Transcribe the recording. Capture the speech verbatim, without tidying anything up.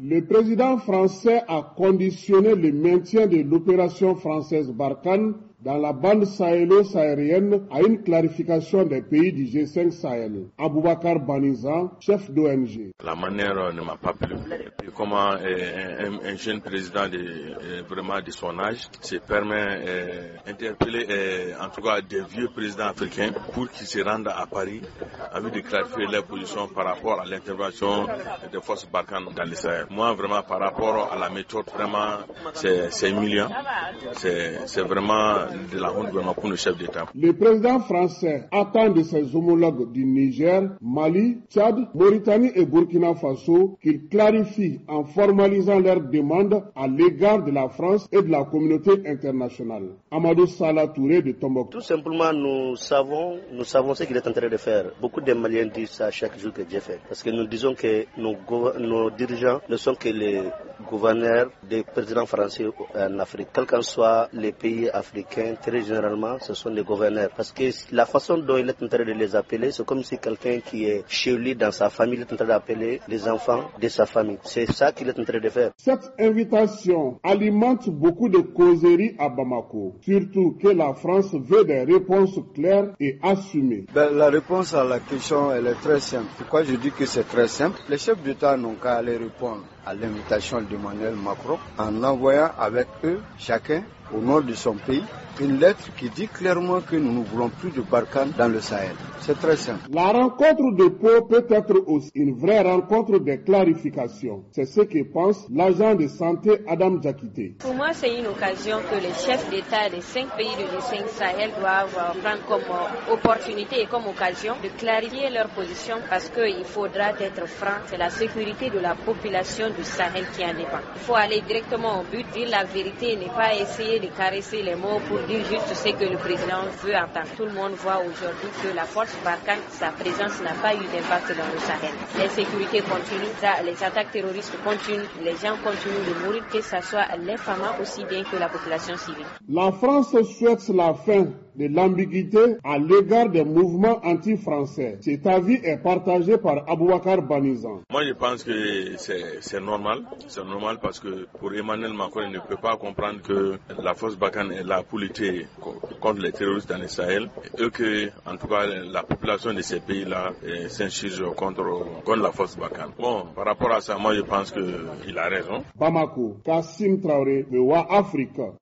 Le président français a conditionné le maintien de l'opération française Barkhane dans la bande sahélo-saharienne à une clarification des pays du G cinq Sahel. Aboubakar Banizan, chef d'O N G. La manière ne m'a pas plu. Et comment euh, un, un jeune président de, euh, vraiment de son âge se permet d'interpeller euh, en tout cas des vieux présidents africains pour qu'ils se rendent à Paris afin de clarifier leur position par rapport à l'intervention des forces Barkhane dans le Sahel. Moi, vraiment, par rapport à la méthode, vraiment, c'est humiliant. C'est vraiment de la honte vraiment pour le chef d'État. Le président français attend de ses homologues du Niger, Mali, Tchad, Mauritanie et Burkina Faso qu'ils clarifient en formalisant leurs demandes à l'égard de la France et de la communauté internationale. Amadou Salah Touré de Tombouctou. Tout simplement, nous savons, nous savons ce qu'il est en train de faire. Beaucoup de Maliens disent ça chaque jour que Dieu fait. Parce que nous disons que nos, nos dirigeants ne sont que les gouverneurs des présidents français en Afrique. Quel qu'en soit les pays africains, très généralement, ce sont les gouverneurs. Parce que la façon dont il est en train de les appeler, c'est comme si quelqu'un qui est chez lui, dans sa famille, est en train d'appeler les enfants de sa famille. C'est ça qu'il est en train de faire. Cette invitation alimente beaucoup de causeries à Bamako. Surtout que la France veut des réponses claires et assumées. Ben, la réponse à la question, elle est très simple. Pourquoi je dis que c'est très simple? Les chefs d'État n'ont qu'à aller répondre à l'invitation d'Emmanuel Macron en envoyant avec eux, chacun, au nom de son pays, une lettre qui dit clairement que nous ne voulons plus de Barkhane dans le Sahel. C'est très simple. La rencontre de Pau peut être aussi une vraie rencontre de clarification. C'est ce que pense l'agent de santé Adam Diakité. Pour moi, c'est une occasion que les chefs d'État des cinq pays du G cinq Sahel doivent prendre comme opportunité et comme occasion de clarifier leur position parce qu'il faudra être franc. C'est la sécurité de la population du Sahel qui en dépend. Il faut aller directement au but, dire la vérité, ne pas essayer de caresser les mots pour dire juste ce que le président veut entendre. Tout le monde voit aujourd'hui que la force Barkhane, sa présence n'a pas eu d'impact dans le Sahel. L'insécurité continue, les attaques terroristes continuent, les gens continuent de mourir, que ce soit les femmes aussi bien que la population civile. La France souhaite la fin de l'ambiguïté à l'égard des mouvements anti-français. Cet avis est partagé par Aboubakar Banizan. Moi, je pense que c'est normal. C'est normal parce que pour Emmanuel Macron, il ne peut pas comprendre que la force Barkhane est là pour lutter contre les terroristes dans le Sahel et que, en tout cas, la population de ces pays-là s'insurge contre, contre la force Barkhane. Bon, par rapport à ça, moi, je pense qu'il a raison. Bamako, Kassim Traoré, Mewa Afrique.